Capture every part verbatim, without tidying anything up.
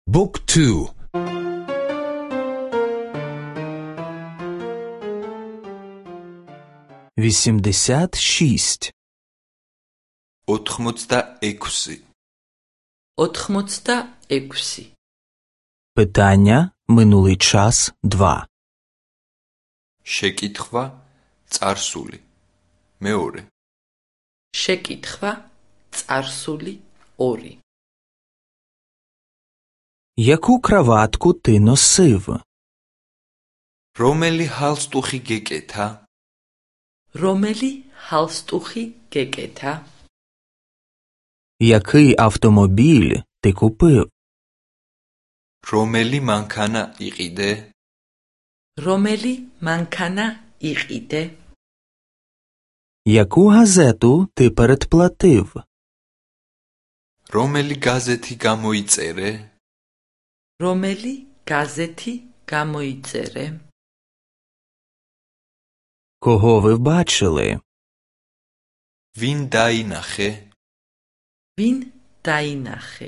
Book two. вісімдесят шість. ოთხმოცდაექვსი. ოთხმოცდაექვსი. Питання минулий час два. შეკითხვა წარსული. მეორე. შეკითხვა წარსული ორი. Яку краватку ти носив? რომელი ჰალსტუხი გეკეთა? რომელი ჰალსტუხი გეკეთა? Який автомобіль ти купив? რომელი მანქანა იყიდე? რომელი მანქანა იყიდე? Яку газету ти передплатив? რომელი გაზეთი გამოიწერე? რომელი გაზეთი გამოიწერე? Кого ви бачили? ვინ დაინახე? ვინ დაინახე?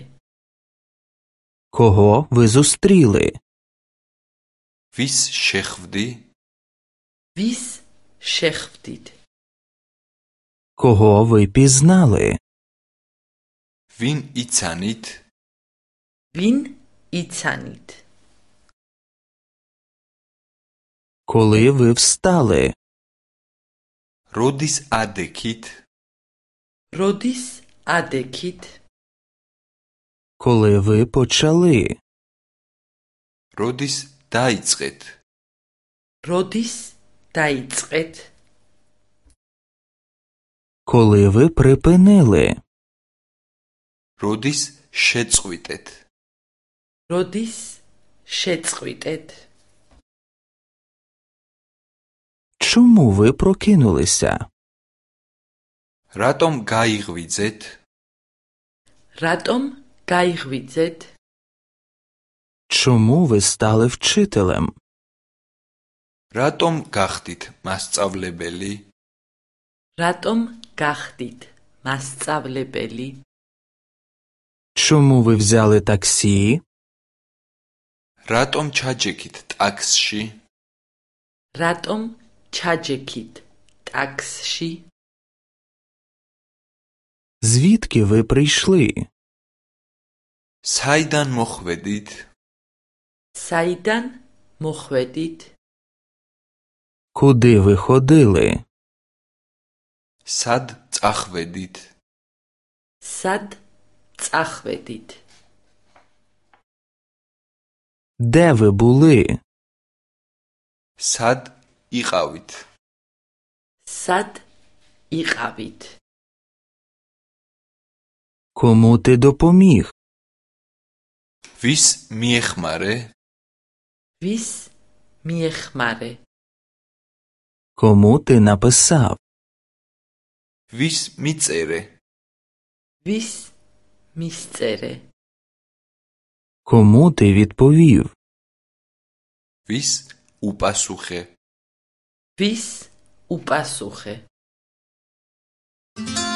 Кого ви зустріли? ვის შეხვდი? ვის შეხვდით? Кого ви пізнали? ვინ იცანით? ვინ იცანით? Коли ви встали? როდის ადექით? როდის ადექით? Коли ви почали? როდის დაიწყეთ? როდის დაიწყეთ? Коли ви припинили? როდის შეწყვიტეთ? როდის შეწყვიტეთ? Чому ви прокинулися? რატომ გაიღვიძეთ? რატომ გაიღვიძეთ? Чому ви стали вчителем? რატომ გახდით მასწავლებელი? რატომ გახდით მასწავლებელი? Чому ви взяли таксі? რატომ ჩაჯექით ტაქსში? რატომ ჩაჯექით ტაქსში? Звідки ви прийшли? საიდან მოხვედით? საიდან მოხვედით? Куди ви ходили? სად წახვედით? სად წახვედით? Де ви були? სად იყავით? სად იყავით? Кому ти допоміг? ვის მიეხმარე? ვის მიეხმარე? Кому ти написав? ვის მიწერე? ვის მისწერე? Кому ти відповів? ვის უპასუხე? ვის უპასუხე?